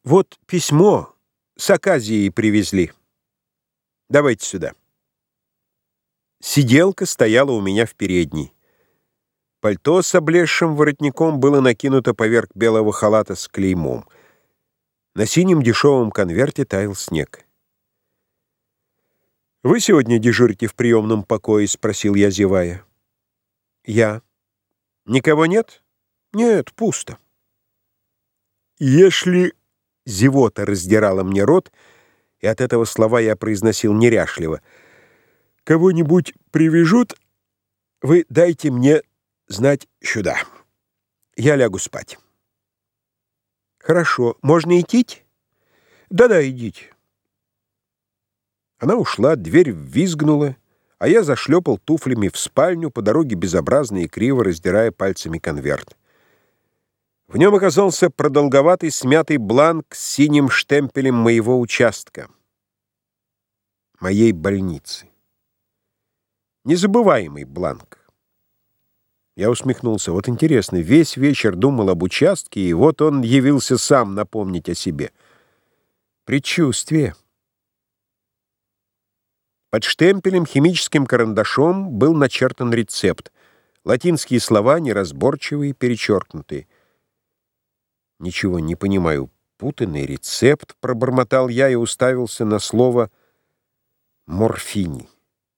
Вот письмо с Аказией привезли. Давайте сюда. Сиделка стояла у меня в передней. Пальто с облезшим воротником было накинуто поверх белого халата с клеймом. На синем дешевом конверте таял снег. «Вы сегодня дежурите в приемном покое?» — спросил я, зевая. «Я. Никого нет?» «Нет, пусто». «Если...» — зевота раздирала мне рот, и от этого слова я произносил неряшливо. «Кого-нибудь привяжут, вы дайте мне знать сюда. Я лягу спать». «Хорошо. Можно идти?» «Да-да, идите». Она ушла, дверь ввизгнула, а я зашлепал туфлями в спальню, по дороге безобразно и криво раздирая пальцами конверт. В нем оказался продолговатый смятый бланк с синим штемпелем моего участка, моей больницы. Незабываемый бланк. Я усмехнулся. Вот интересно, весь вечер думал об участке, и вот он явился сам напомнить о себе. Предчувствие. Под штемпелем химическим карандашом был начертан рецепт. Латинские слова, неразборчивые, перечеркнутые. «Ничего не понимаю. Путанный рецепт», — пробормотал я и уставился на слово «морфини».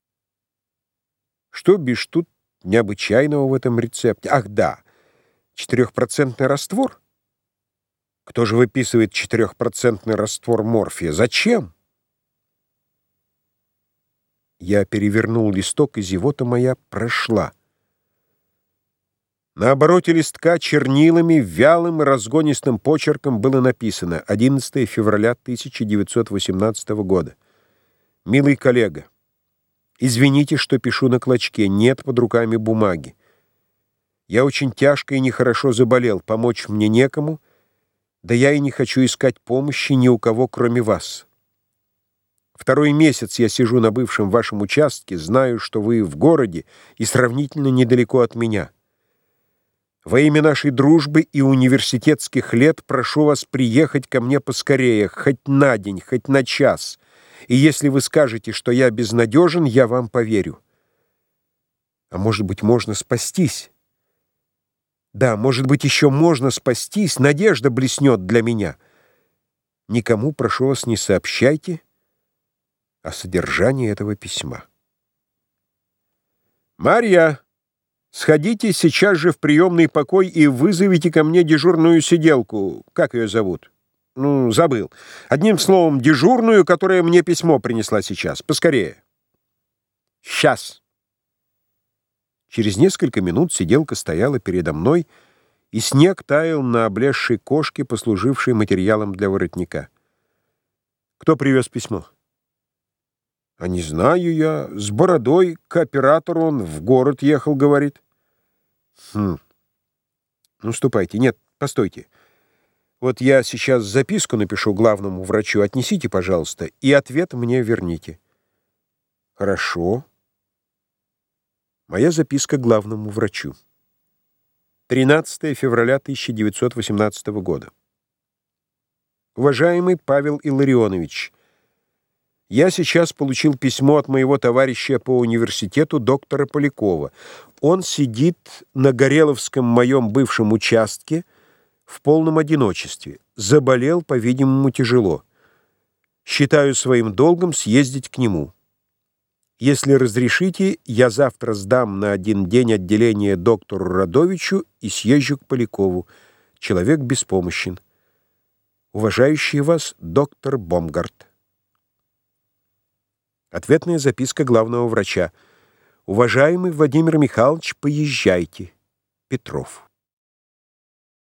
Что бишь тут необычайного в этом рецепте? Ах, да, 4% раствор. Кто же выписывает 4% раствор морфия? Зачем? Я перевернул листок, и зевота моя прошла. На обороте листка чернилами, вялым и разгонистым почерком было написано: 11 февраля 1918 года. «Милый коллега, извините, что пишу на клочке, нет под руками бумаги. Я очень тяжко и нехорошо заболел, помочь мне некому, да я и не хочу искать помощи ни у кого, кроме вас. Второй месяц я сижу на бывшем вашем участке, знаю, что вы в городе и сравнительно недалеко от меня. Во имя нашей дружбы и университетских лет прошу вас приехать ко мне поскорее, хоть на день, хоть на час. И если вы скажете, что я безнадежен, я вам поверю. А может быть, можно спастись? Да, может быть, еще можно спастись, надежда блеснет для меня. Никому, прошу вас, не сообщайте о содержании этого письма. Марья, сходите сейчас же в приемный покой и вызовите ко мне дежурную сиделку. Как ее зовут? Ну, забыл. Одним словом, дежурную, которая мне письмо принесла сейчас. Поскорее. Сейчас. Через несколько минут сиделка стояла передо мной, и снег таял на облезшей кошке, послужившей материалом для воротника. Кто привез письмо? А не знаю я. С бородой, к оператору он в город ехал, говорит. Ну, ступайте. Нет, постойте. Вот я сейчас записку напишу главному врачу. Отнесите, пожалуйста, и ответ мне верните. Хорошо. Моя записка главному врачу. 13 февраля 1918 года. Уважаемый Павел Илларионович, я сейчас получил письмо от моего товарища по университету доктора Полякова. Он сидит на Гореловском моем бывшем участке в полном одиночестве. Заболел, по-видимому, тяжело. Считаю своим долгом съездить к нему. Если разрешите, я завтра сдам на один день отделение доктору Радовичу и съезжу к Полякову. Человек беспомощен. Уважающий вас доктор Бомгарт. Ответная записка главного врача. Уважаемый Владимир Михайлович, поезжайте. Петров.